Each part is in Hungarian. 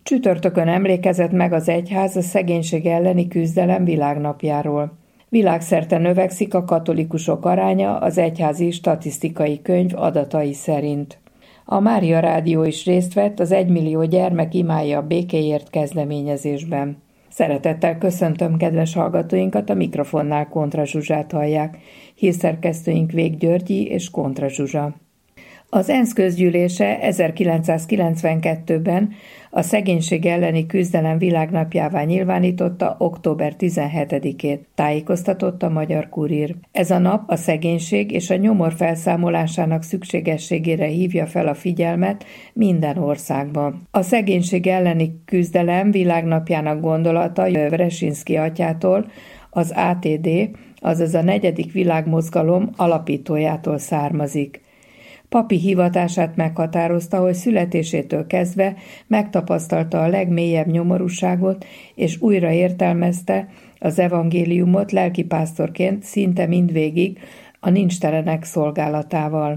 Csütörtökön emlékezett meg az egyház a szegénység elleni küzdelem világnapjáról. Világszerte növekszik a katolikusok aránya az egyházi statisztikai könyv adatai szerint. A Mária Rádió is részt vett az 1 millió gyermek imádja a békéért kezdeményezésben. Szeretettel köszöntöm kedves hallgatóinkat, a mikrofonnál Kontra Zsuzsát hallják, hírszerkesztőink Vég Györgyi és Kontra Zsuzsa. Az ENSZ közgyűlése 1992-ben a szegénység elleni küzdelem világnapjává nyilvánította október 17-ét, tájékoztatott a Magyar Kurír. Ez a nap a szegénység és a nyomor felszámolásának szükségességére hívja fel a figyelmet minden országban. A szegénység elleni küzdelem világnapjának gondolata Brzezinski atyától, az ATD, azaz a 4. világmozgalom alapítójától származik. Papi hivatását meghatározta, hogy születésétől kezdve megtapasztalta a legmélyebb nyomorúságot, és újra értelmezte az evangéliumot lelkipásztorként szinte mindvégig a nincstelenek szolgálatával.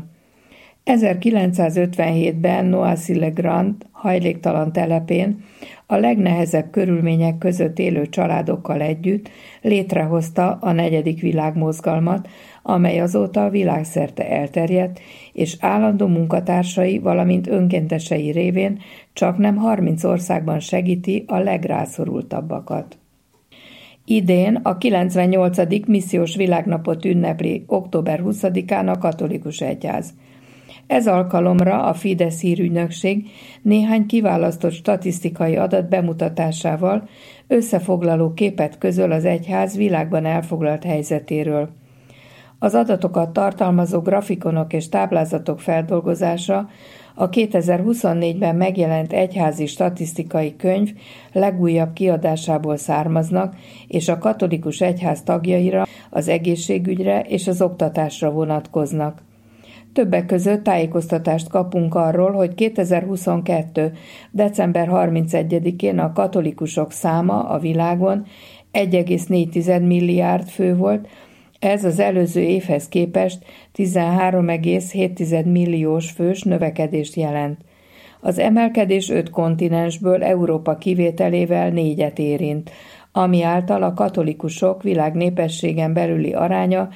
1957-ben Noisy-le-Grand hajléktalan telepén a legnehezebb körülmények között élő családokkal együtt létrehozta a 4. világmozgalmat, amely azóta világszerte elterjedt, és állandó munkatársai, valamint önkéntesei révén csaknem 30 országban segíti a legrászorultabbakat. Idén a 98. missziós világnapot ünnepli október 20-án a katolikus egyház. Ez alkalomra a Fidesz hírügynökség néhány kiválasztott statisztikai adat bemutatásával összefoglaló képet közöl az egyház világban elfoglalt helyzetéről. Az adatokat tartalmazó grafikonok és táblázatok feldolgozása a 2024-ben megjelent egyházi statisztikai könyv legújabb kiadásából származnak, és a katolikus egyház tagjaira, az egészségügyre és az oktatásra vonatkoznak. Többek között tájékoztatást kapunk arról, hogy 2022. december 31-én a katolikusok száma a világon 1,4 milliárd fő volt, ez az előző évhez képest 13,7 milliós fős növekedést jelent. Az emelkedés 5 kontinensből Európa kivételével 4-et érint, ami által a katolikusok világnépességen belüli aránya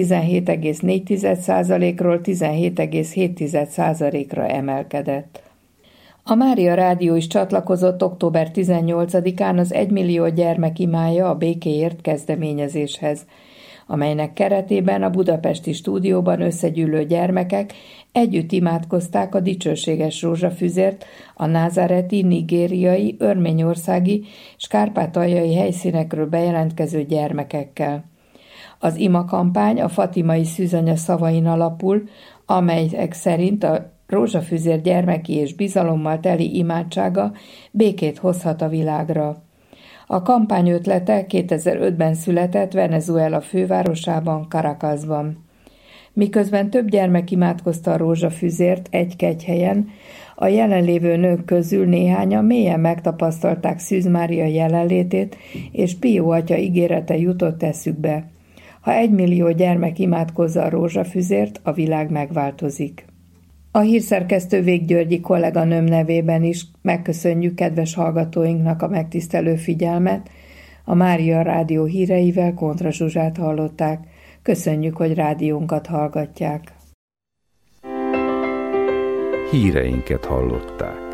17,4%-ról 17,7%-ra emelkedett. A Mária Rádió is csatlakozott október 18-án az 1 millió gyermek imádja a békéért kezdeményezéshez, amelynek keretében a budapesti stúdióban összegyűlő gyermekek együtt imádkozták a dicsőséges rózsafüzért a názáreti, nigériai, örményországi és kárpátaljai helyszínekről bejelentkező gyermekekkel. Az imakampány a fatimai szűzanya szavain alapul, amelyek szerint a rózsafüzér gyermeki és bizalommal teli imádsága békét hozhat a világra. A kampány ötlete 2005-ben született Venezuela fővárosában, Caracasban. Miközben több gyermek imádkozta a rózsafüzért egy kegyhelyen, a jelenlévő nők közül néhányan mélyen megtapasztalták Szűz Mária jelenlétét, és Pió atya ígérete jutott eszükbe. Ha 1 millió gyermek imádkozza a rózsafüzért, a világ megváltozik. A hírszerkesztő Vég Györgyi kolléganőm nevében is megköszönjük kedves hallgatóinknak a megtisztelő figyelmet. A Mária Rádió híreivel Kontra Zsuzsát hallották. Köszönjük, hogy rádiónkat hallgatják. Híreinket hallották.